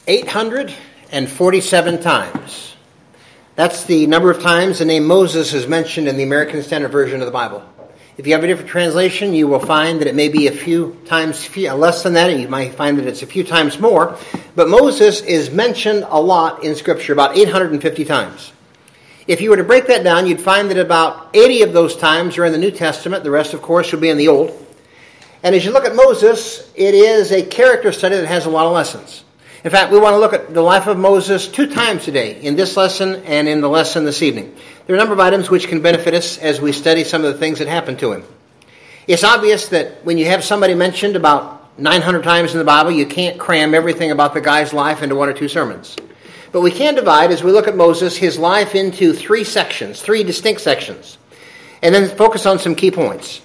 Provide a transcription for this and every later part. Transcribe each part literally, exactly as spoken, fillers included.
eight hundred forty-seven times. That's the number of times the name Moses is mentioned in the American Standard Version of the Bible. If you have a different translation, you will find that it may be a few times few, less than that, and you might find that it's a few times more. But Moses is mentioned a lot in Scripture, about eight hundred fifty times. If you were to break that down, you'd find that about eighty of those times are in the New Testament. The rest, of course, would be in the Old. And as you look at Moses, it is a character study that has a lot of lessons. In fact, we want to look at the life of Moses two times today, in this lesson and in the lesson this evening. There are a number of items which can benefit us as we study some of the things that happened to him. It's obvious that when you have somebody mentioned about nine hundred times in the Bible, you can't cram everything about the guy's life into one or two sermons. But we can divide, as we look at Moses, his life into three sections, three distinct sections, and then focus on some key points.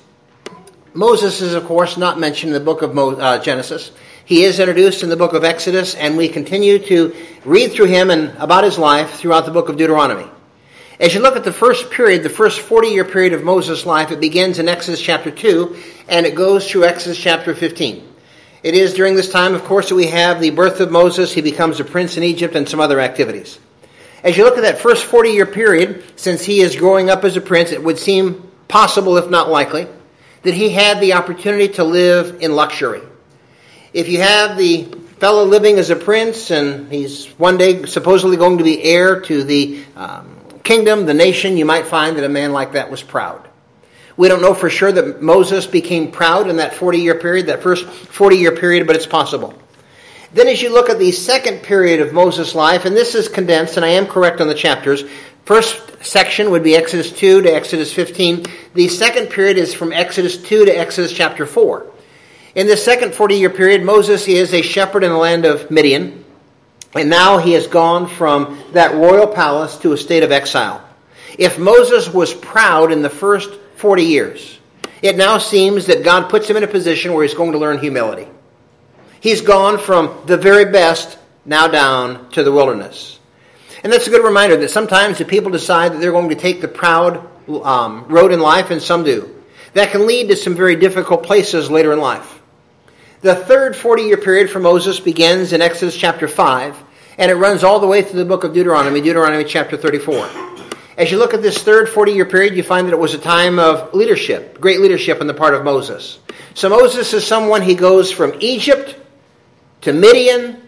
Moses is, of course, not mentioned in the book of Mo- uh, Genesis. He is introduced in the book of Exodus, and we continue to read through him and about his life throughout the book of Deuteronomy. As you look at the first period, the first forty-year period of Moses' life, it begins in Exodus chapter two, and it goes through Exodus chapter fifteen. It is during this time, of course, that we have the birth of Moses. He becomes a prince in Egypt and some other activities. As you look at that first forty-year period, since he is growing up as a prince, it would seem possible, if not likely, that he had the opportunity to live in luxury. If you have the fellow living as a prince, and he's one day supposedly going to be heir to the um, kingdom, the nation, you might find that a man like that was proud. We don't know for sure that Moses became proud in that forty-year period, that first forty-year period, but it's possible. Then as you look at the second period of Moses' life, and this is condensed, and I am correct on the chapters, first section would be Exodus two to Exodus fifteen. The second period is from Exodus two to Exodus chapter four. In this second forty-year period, Moses is a shepherd in the land of Midian, and now he has gone from that royal palace to a state of exile. If Moses was proud in the first forty years, it now seems that God puts him in a position where he's going to learn humility. He's gone from the very best now down to the wilderness. And that's a good reminder that sometimes the people decide that they're going to take the proud um, road in life, and some do. That can lead to some very difficult places later in life. The third forty-year period for Moses begins in Exodus chapter five, and it runs all the way through the book of Deuteronomy, Deuteronomy chapter thirty-four. As you look at this third forty-year period, you find that it was a time of leadership, great leadership on the part of Moses. So Moses is someone, he goes from Egypt to Midian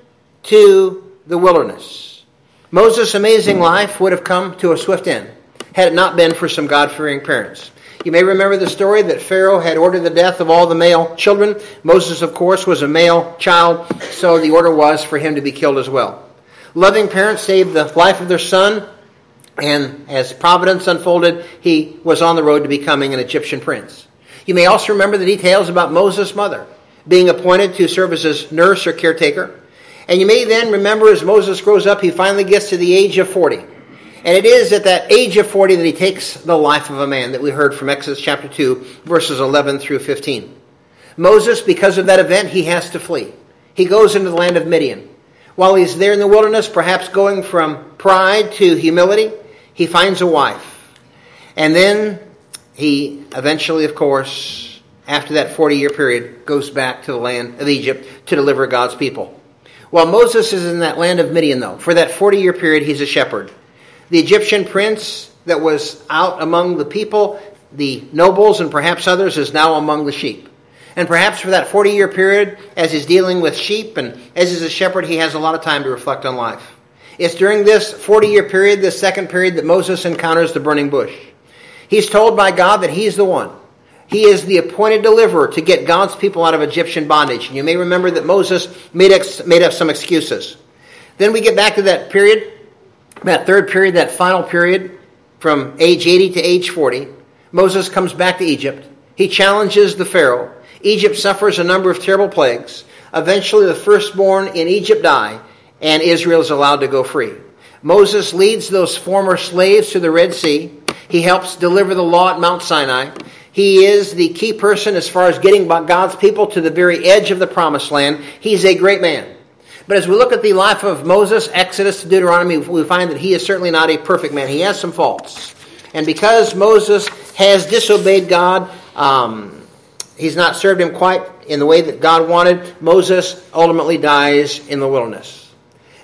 to the wilderness. Moses' amazing life would have come to a swift end had it not been for some God-fearing parents. You may remember the story that Pharaoh had ordered the death of all the male children. Moses, of course, was a male child, so the order was for him to be killed as well. Loving parents saved the life of their son, and as providence unfolded, he was on the road to becoming an Egyptian prince. You may also remember the details about Moses' mother being appointed to serve as his nurse or caretaker. And you may then remember as Moses grows up, he finally gets to the age of forty. And it is at that age of forty that he takes the life of a man that we heard from Exodus chapter two, verses eleven through fifteen. Moses, because of that event, he has to flee. He goes into the land of Midian. While he's there in the wilderness, perhaps going from pride to humility, he finds a wife. And then he eventually, of course, after that forty-year period, goes back to the land of Egypt to deliver God's people. While Moses is in that land of Midian, though, for that forty-year period, he's a shepherd. The Egyptian prince that was out among the people, the nobles and perhaps others, is now among the sheep. And perhaps for that forty-year period, as he's dealing with sheep and as he's a shepherd, he has a lot of time to reflect on life. It's during this forty-year period, this second period, that Moses encounters the burning bush. He's told by God that he's the one. He is the appointed deliverer to get God's people out of Egyptian bondage. And you may remember that Moses made, ex- made up some excuses. Then we get back to that period, that third period, that final period, from age eighty to age forty. Moses comes back to Egypt. He challenges the Pharaoh. Egypt suffers a number of terrible plagues. Eventually the firstborn in Egypt die, and Israel is allowed to go free. Moses leads those former slaves to the Red Sea. He helps deliver the law at Mount Sinai. He is the key person as far as getting God's people to the very edge of the promised land. He's a great man. But as we look at the life of Moses, Exodus to Deuteronomy, we find that he is certainly not a perfect man. He has some faults. And because Moses has disobeyed God, um, he's not served him quite in the way that God wanted, Moses ultimately dies in the wilderness.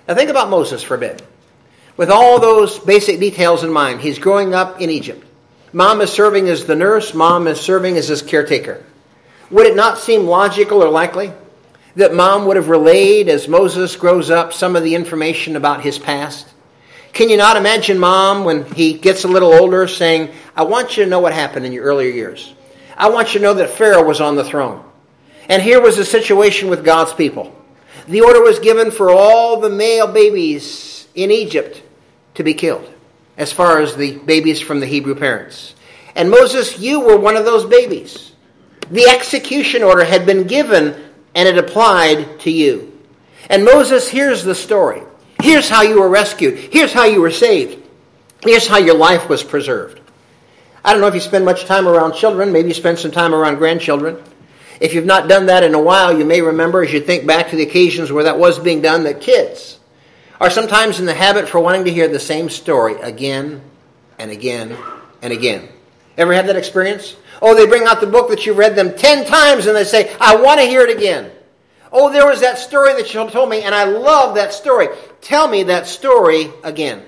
Now think about Moses for a bit. With all those basic details in mind, he's growing up in Egypt. Mom is serving as the nurse. Mom is serving as his caretaker. Would it not seem logical or likely that Mom would have relayed as Moses grows up some of the information about his past? Can you not imagine Mom, when he gets a little older, saying, I want you to know what happened in your earlier years. I want you to know that Pharaoh was on the throne. And here was the situation with God's people. The order was given for all the male babies in Egypt to be killed, as far as the babies from the Hebrew parents. And Moses, you were one of those babies. The execution order had been given and it applied to you. And Moses, here's the story. Here's how you were rescued. Here's how you were saved. Here's how your life was preserved. I don't know if you spend much time around children. Maybe you spend some time around grandchildren. If you've not done that in a while, you may remember, as you think back to the occasions where that was being done, that kids are sometimes in the habit for wanting to hear the same story again and again and again. Ever had that experience? Oh, they bring out the book that you read them ten times and they say, I want to hear it again. Oh, there was that story that you told me and I love that story. Tell me that story again.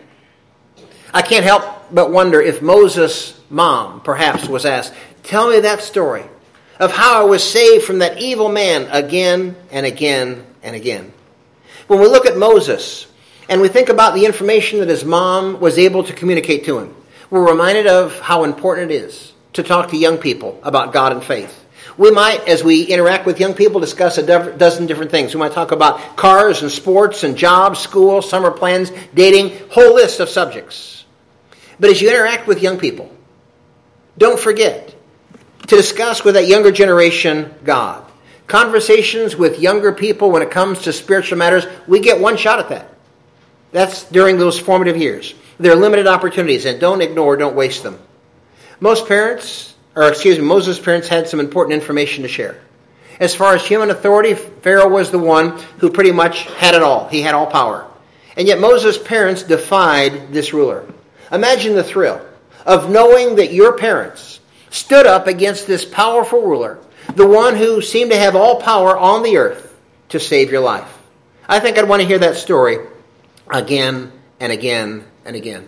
I can't help but wonder if Moses' mom perhaps was asked, tell me that story of how I was saved from that evil man again and again and again. When we look at Moses and we think about the information that his mom was able to communicate to him, we're reminded of how important it is to talk to young people about God and faith. We might, as we interact with young people, discuss a dozen different things. We might talk about cars and sports and jobs, school, summer plans, dating, whole list of subjects. But as you interact with young people, don't forget to discuss with that younger generation God. Conversations with younger people when it comes to spiritual matters, we get one shot at that. That's during those formative years. There are limited opportunities, and don't ignore, don't waste them. Most parents, or excuse me, Moses' parents had some important information to share. As far as human authority, Pharaoh was the one who pretty much had it all. He had all power. And yet Moses' parents defied this ruler. Imagine the thrill of knowing that your parents stood up against this powerful ruler, the one who seemed to have all power on the earth to save your life. I think I'd want to hear that story again and again and again.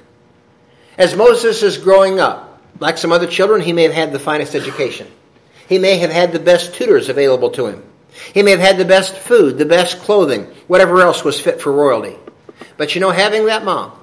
As Moses is growing up, like some other children, he may have had the finest education. He may have had the best tutors available to him. He may have had the best food, the best clothing, whatever else was fit for royalty. But you know, having that mom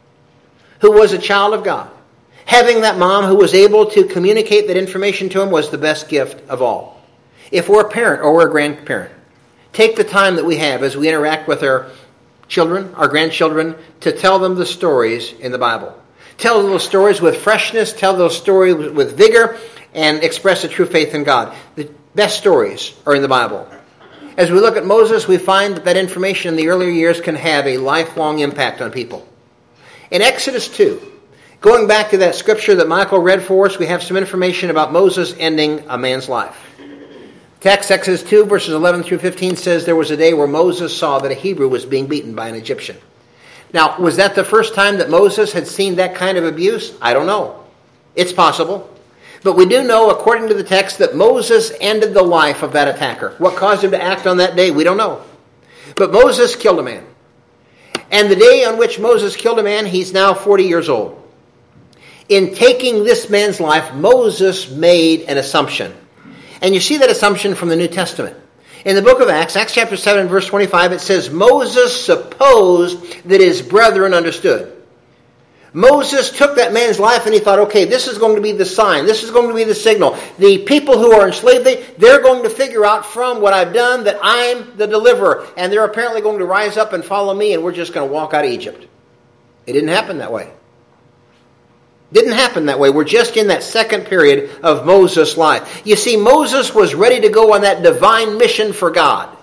who was a child of God, having that mom who was able to communicate that information to him was the best gift of all. If we're a parent or we're a grandparent, take the time that we have as we interact with our children, our grandchildren, to tell them the stories in the Bible. Tell those stories with freshness, tell those stories with vigor, and express a true faith in God. The best stories are in the Bible. As we look at Moses, we find that that information in the earlier years can have a lifelong impact on people. In Exodus two, going back to that scripture that Michael read for us, we have some information about Moses ending a man's life. Text Exodus two, verses eleven through fifteen says, there was a day where Moses saw that a Hebrew was being beaten by an Egyptian. Now, was that the first time that Moses had seen that kind of abuse? I don't know. It's possible. But we do know, according to the text, that Moses ended the life of that attacker. What caused him to act on that day, we don't know. But Moses killed a man. And the day on which Moses killed a man, he's now forty years old. In taking this man's life, Moses made an assumption. And you see that assumption from the New Testament. In the book of Acts, Acts chapter seven, verse twenty-five, it says, Moses supposed that his brethren understood. Moses took that man's life and he thought, okay, this is going to be the sign. This is going to be the signal. The people who are enslaved, they, they're going to figure out from what I've done that I'm the deliverer. And they're apparently going to rise up and follow me and we're just going to walk out of Egypt. It didn't happen that way. Didn't happen that way. We're just in that second period of Moses' life. You see, Moses was ready to go on that divine mission for God.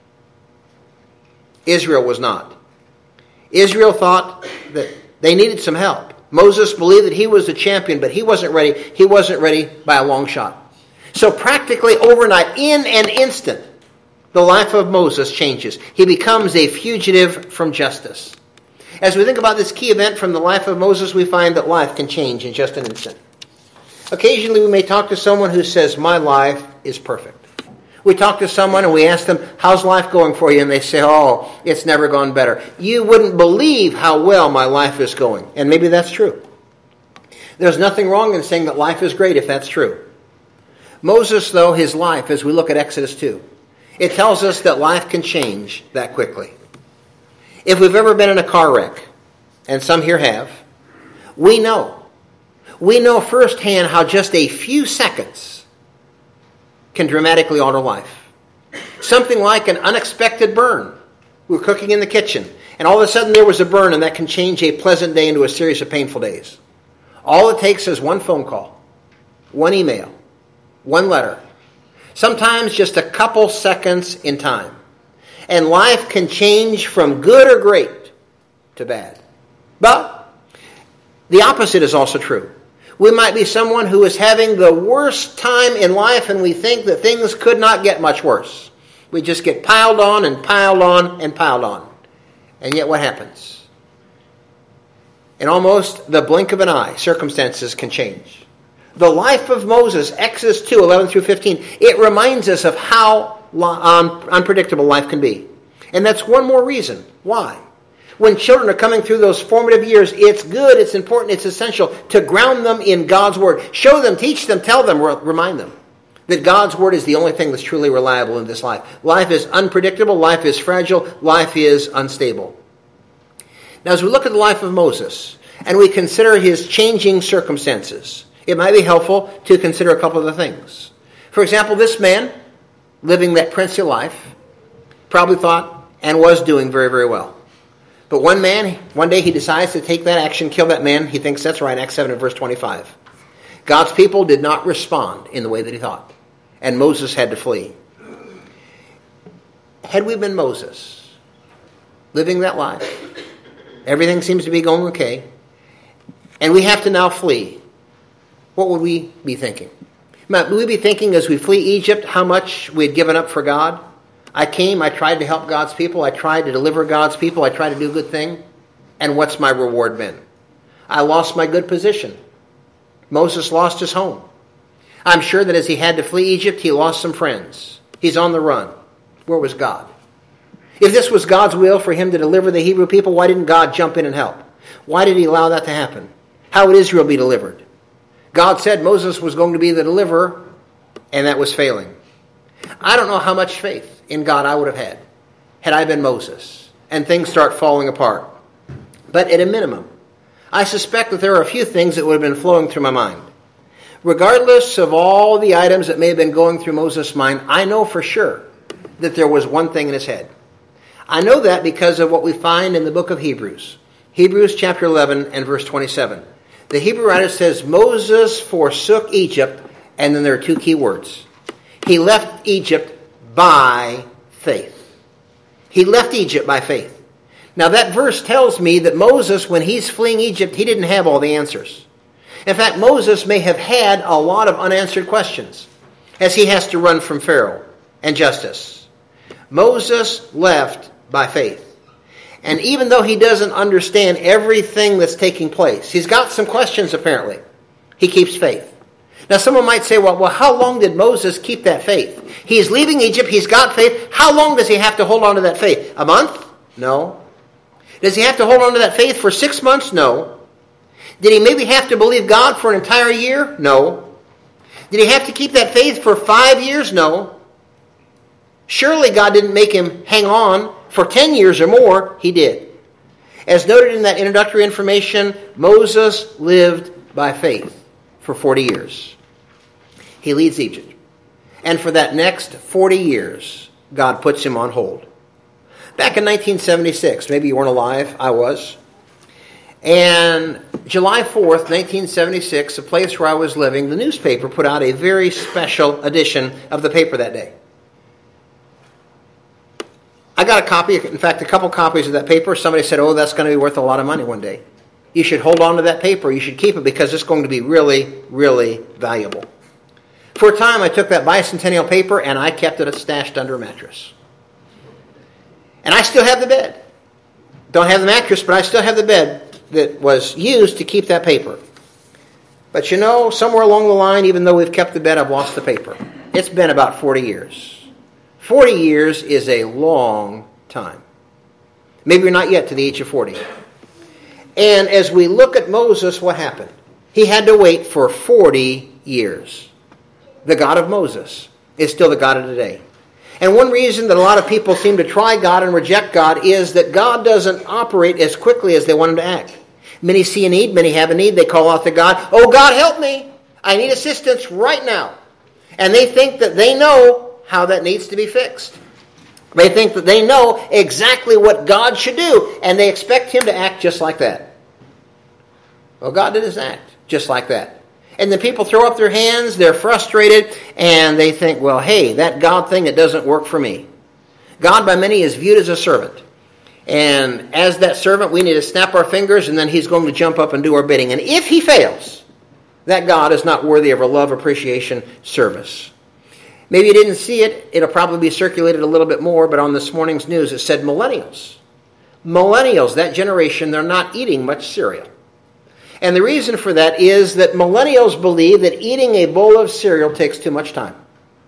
Israel was not. Israel thought that they needed some help. Moses believed that he was the champion, but he wasn't ready. He wasn't ready by a long shot. So practically overnight, in an instant, the life of Moses changes. He becomes a fugitive from justice. As we think about this key event from the life of Moses, we find that life can change in just an instant. Occasionally we may talk to someone who says, my life is perfect. We talk to someone and we ask them, how's life going for you? And they say, oh, it's never gone better. You wouldn't believe how well my life is going. And maybe that's true. There's nothing wrong in saying that life is great if that's true. Moses, though, his life, as we look at Exodus two, it tells us that life can change that quickly. If we've ever been in a car wreck, and some here have, we know. We know firsthand how just a few seconds can dramatically alter life. Something like an unexpected burn. We were cooking in the kitchen, and all of a sudden there was a burn, and that can change a pleasant day into a series of painful days. All it takes is one phone call, one email, one letter. Sometimes just a couple seconds in time. And life can change from good or great to bad. But the opposite is also true. We might be someone who is having the worst time in life and we think that things could not get much worse. We just get piled on and piled on and piled on. And yet what happens? In almost the blink of an eye, circumstances can change. The life of Moses, Exodus two, eleven through fifteen, it reminds us of how un- unpredictable life can be. And that's one more reason. Why? When children are coming through those formative years, it's good, it's important, it's essential to ground them in God's Word. Show them, teach them, tell them, remind them that God's Word is the only thing that's truly reliable in this life. Life is unpredictable, life is fragile, life is unstable. Now, as we look at the life of Moses and we consider his changing circumstances, it might be helpful to consider a couple of the things. For example, this man, living that princely life, probably thought and was doing very, very well. But one man, one day he decides to take that action, kill that man. He thinks that's right, Acts seven and verse twenty-five. God's people did not respond in the way that he thought. And Moses had to flee. Had we been Moses, living that life, everything seems to be going okay, and we have to now flee, what would we be thinking? Would we be thinking as we flee Egypt how much we had given up for God? I came, I tried to help God's people, I tried to deliver God's people, I tried to do a good thing, and what's my reward been? I lost my good position. Moses lost his home. I'm sure that as he had to flee Egypt, he lost some friends. He's on the run. Where was God? If this was God's will for him to deliver the Hebrew people, why didn't God jump in and help? Why did he allow that to happen? How would Israel be delivered? God said Moses was going to be the deliverer, and that was failing. I don't know how much faith in God I would have had, had I been Moses, and things start falling apart. But at a minimum, I suspect that there are a few things that would have been flowing through my mind. Regardless of all the items that may have been going through Moses' mind, I know for sure that there was one thing in his head. I know that because of what we find in the book of Hebrews. Hebrews chapter eleven and verse twenty-seven. The Hebrew writer says, Moses forsook Egypt, and then there are two key words. He left Egypt by faith. He left Egypt by faith. Now that verse tells me that Moses, when he's fleeing Egypt, he didn't have all the answers. In fact, Moses may have had a lot of unanswered questions as he has to run from Pharaoh and justice. Moses left by faith. And even though he doesn't understand everything that's taking place, he's got some questions apparently, he keeps faith. Now someone might say, well, well, how long did Moses keep that faith? He's leaving Egypt, he's got faith. How long does he have to hold on to that faith? A month? No. Does he have to hold on to that faith for six months? No. Did he maybe have to believe God for an entire year? No. Did he have to keep that faith for five years? No. Surely God didn't make him hang on for ten years or more. He did. As noted in that introductory information, Moses lived by faith for forty years. He leaves Egypt. And for that next forty years, God puts him on hold. Back in nineteen seventy-six, maybe you weren't alive, I was. And July fourth, nineteen seventy-six, the place where I was living, the newspaper put out a very special edition of the paper that day. I got a copy, in fact, a couple copies of that paper. Somebody said, oh, that's going to be worth a lot of money one day. You should hold on to that paper. You should keep it because it's going to be really, really valuable. For a time, I took that bicentennial paper and I kept it stashed under a mattress. And I still have the bed. Don't have the mattress, but I still have the bed that was used to keep that paper. But you know, somewhere along the line, even though we've kept the bed, I've lost the paper. It's been about forty years. forty years is a long time. Maybe you're not yet to the age of forty. And as we look at Moses, what happened? He had to wait for forty years. The God of Moses is still the God of today. And one reason that a lot of people seem to try God and reject God is that God doesn't operate as quickly as they want him to act. Many see a need, many have a need, they call out to God, "Oh God, help me! I need assistance right now." And they think that they know how that needs to be fixed. They think that they know exactly what God should do, and they expect him to act just like that. Well, God didn't act just like that. And then people throw up their hands, they're frustrated, and they think, well, hey, that God thing, it doesn't work for me. God by many is viewed as a servant. And as that servant, we need to snap our fingers, and then he's going to jump up and do our bidding. And if he fails, that God is not worthy of our love, appreciation, service. Maybe you didn't see it. It'll probably be circulated a little bit more, but on this morning's news it said millennials. Millennials, that generation, they're not eating much cereal. And the reason for that is that millennials believe that eating a bowl of cereal takes too much time.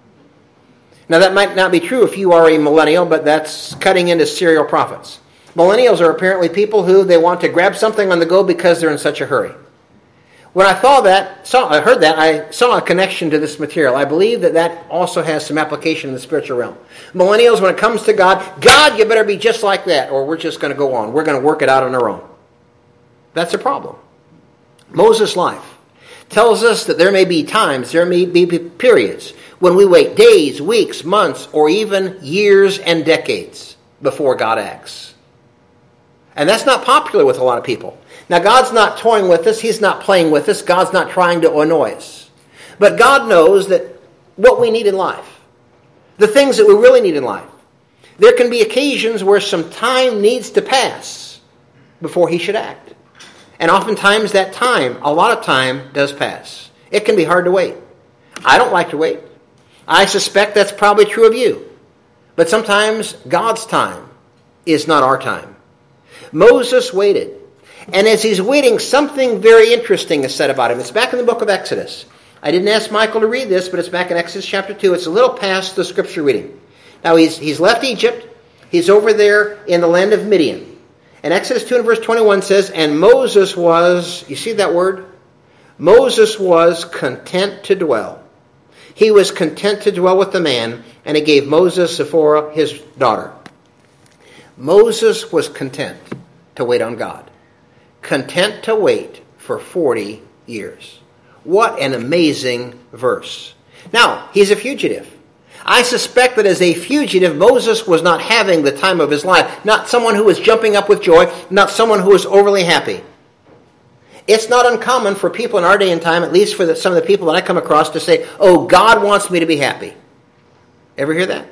Now that might not be true if you are a millennial, but that's cutting into cereal profits. Millennials are apparently people who they want to grab something on the go because they're in such a hurry. When I saw that, saw, I heard that, I saw a connection to this material. I believe that that also has some application in the spiritual realm. Millennials, when it comes to God, God, you better be just like that, or we're just going to go on. We're going to work it out on our own. That's a problem. Moses' life tells us that there may be times, there may be periods when we wait days, weeks, months, or even years and decades before God acts. And that's not popular with a lot of people. Now, God's not toying with us. He's not playing with us. God's not trying to annoy us. But God knows that what we need in life, the things that we really need in life, there can be occasions where some time needs to pass before he should act. And oftentimes that time, a lot of time, does pass. It can be hard to wait. I don't like to wait. I suspect that's probably true of you. But sometimes God's time is not our time. Moses waited. And as he's waiting, something very interesting is said about him. It's back in the book of Exodus. I didn't ask Michael to read this, but it's back in Exodus chapter two. It's a little past the scripture reading. Now, he's, he's left Egypt. He's over there in the land of Midian. And Exodus two and verse twenty-one says, and Moses was, you see that word? Moses was content to dwell. He was content to dwell with the man, and he gave Moses Zipporah his daughter. Moses was content to wait on God. Content to wait for forty years. What an amazing verse. Now, he's a fugitive. I suspect that as a fugitive, Moses was not having the time of his life. Not someone who was jumping up with joy. Not someone who was overly happy. It's not uncommon for people in our day and time, at least for the, some of the people that I come across, to say, oh, God wants me to be happy. Ever hear that?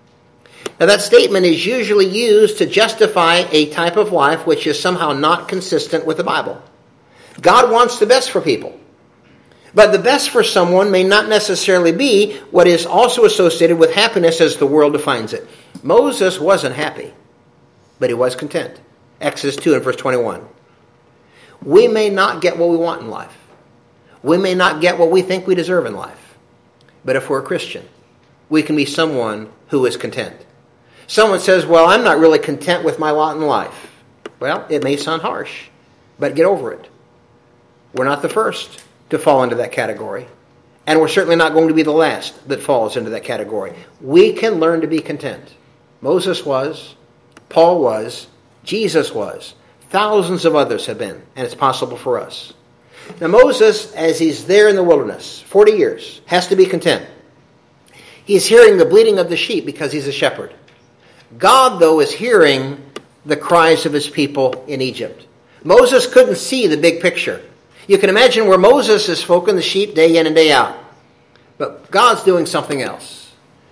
Now that statement is usually used to justify a type of life which is somehow not consistent with the Bible. God wants the best for people. But the best for someone may not necessarily be what is also associated with happiness as the world defines it. Moses wasn't happy, but he was content. Exodus two and verse twenty-one. We may not get what we want in life. We may not get what we think we deserve in life. But if we're a Christian, we can be someone who is content. Someone says, well, I'm not really content with my lot in life. Well, it may sound harsh, but get over it. We're not the first to fall into that category. And we're certainly not going to be the last that falls into that category. We can learn to be content. Moses was, Paul was, Jesus was. Thousands of others have been, and it's possible for us. Now Moses, as he's there in the wilderness, forty years, has to be content. He's hearing the bleating of the sheep because he's a shepherd. God, though, is hearing the cries of his people in Egypt. Moses couldn't see the big picture. You can imagine where Moses is spoken the sheep day in and day out. But God's doing something else.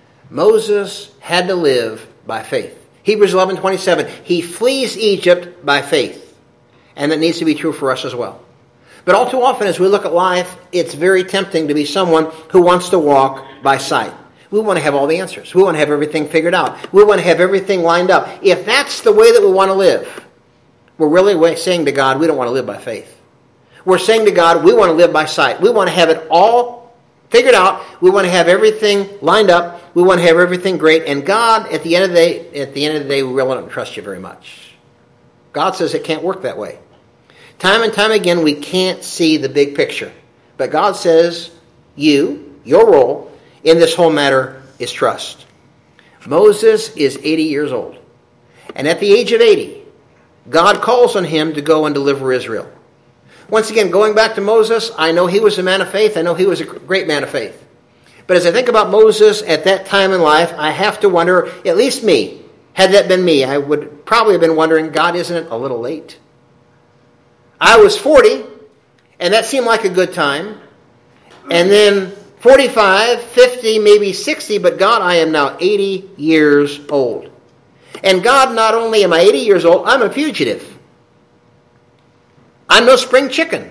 Moses had to live by faith. Hebrews eleven twenty-seven, he flees Egypt by faith. And that needs to be true for us as well. But all too often as we look at life, it's very tempting to be someone who wants to walk by sight. We want to have all the answers. We want to have everything figured out. We want to have everything lined up. If that's the way that we want to live, we're really saying to God, we don't want to live by faith. We're saying to God, we want to live by sight. We want to have it all figured out. We want to have everything lined up. We want to have everything great. And God, at the end of the day, at the end of the day, we really don't trust you very much. God says it can't work that way. Time and time again, we can't see the big picture. But God says, you, your role in this whole matter is trust. Moses is eighty years old. And at the age of eighty, God calls on him to go and deliver Israel. Once again, going back to Moses, I know he was a man of faith. I know he was a great man of faith. But as I think about Moses at that time in life, I have to wonder, at least me, had that been me, I would probably have been wondering, God, isn't it a little late? I was forty, and that seemed like a good time. And then forty-five, fifty, maybe sixty, but God, I am now eighty years old. And God, not only am I eighty years old, I'm a fugitive. I'm no spring chicken.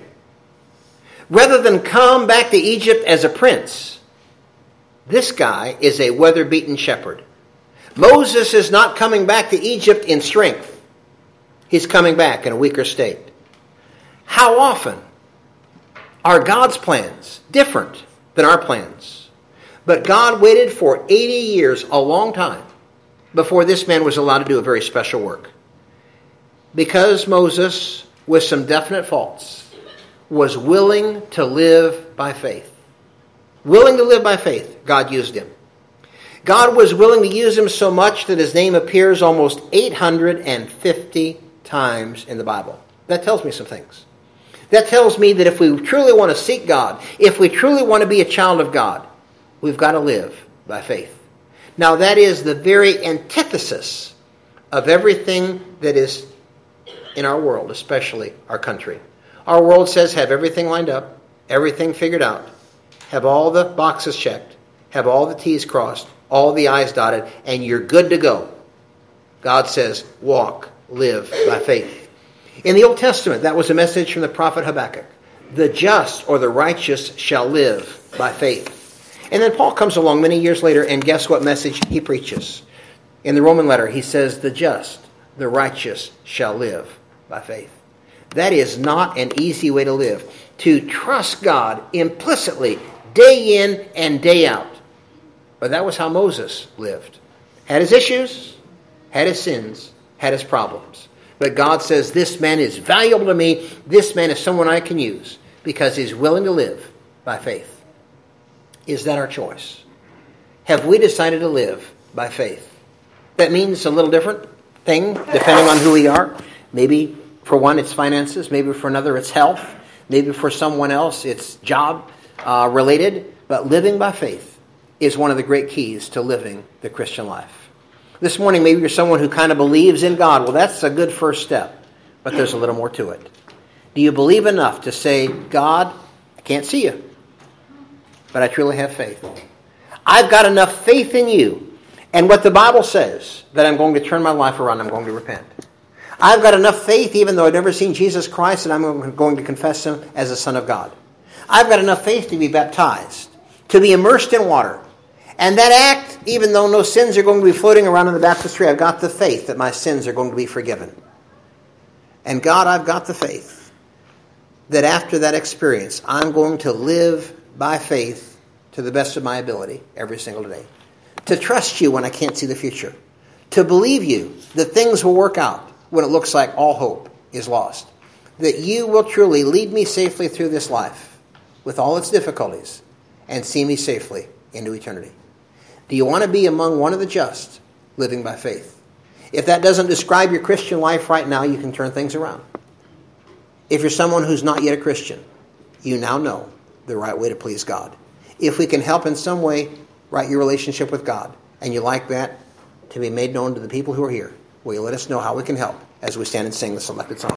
Rather than come back to Egypt as a prince, this guy is a weather-beaten shepherd. Moses is not coming back to Egypt in strength. He's coming back in a weaker state. How often are God's plans different than our plans? But God waited for eighty years, a long time, before this man was allowed to do a very special work. Because Moses, with some definite faults, was willing to live by faith. Willing to live by faith, God used him. God was willing to use him so much that his name appears almost eight hundred fifty times in the Bible. That tells me some things. That tells me that if we truly want to seek God, if we truly want to be a child of God, we've got to live by faith. Now that is the very antithesis of everything that is in our world, especially our country. Our world says have everything lined up, everything figured out, have all the boxes checked, have all the T's crossed, all the I's dotted, and you're good to go. God says, walk, live by faith. In the Old Testament, that was a message from the prophet Habakkuk. The just or the righteous shall live by faith. And then Paul comes along many years later, and guess what message he preaches? In the Roman letter, he says, the just, the righteous shall live by faith. That is not an easy way to live. To trust God implicitly, day in and day out. But that was how Moses lived. Had his issues, had his sins, had his problems. But God says, this man is valuable to me. This man is someone I can use because he's willing to live by faith. Is that our choice? Have we decided to live by faith? That means a little different thing depending on who we are. Maybe for one it's finances. Maybe for another it's health. Maybe for someone else it's job uh, related. But living by faith is one of the great keys to living the Christian life. This morning, maybe you're someone who kind of believes in God. Well, that's a good first step, but there's a little more to it. Do you believe enough to say, God, I can't see you, but I truly have faith. I've got enough faith in you and what the Bible says that I'm going to turn my life around. I'm going to repent. I've got enough faith, even though I've never seen Jesus Christ, and I'm going to confess him as the Son of God. I've got enough faith to be baptized, to be immersed in water. And that act, even though no sins are going to be floating around in the baptistry, I've got the faith that my sins are going to be forgiven. And God, I've got the faith that after that experience, I'm going to live by faith to the best of my ability every single day. To trust you when I can't see the future. To believe you that things will work out when it looks like all hope is lost. That you will truly lead me safely through this life with all its difficulties and see me safely into eternity. Do you want to be among one of the just living by faith? If that doesn't describe your Christian life right now, you can turn things around. If you're someone who's not yet a Christian, you now know the right way to please God. If we can help in some way right your relationship with God, and you like that to be made known to the people who are here, will you let us know how we can help as we stand and sing the selected song?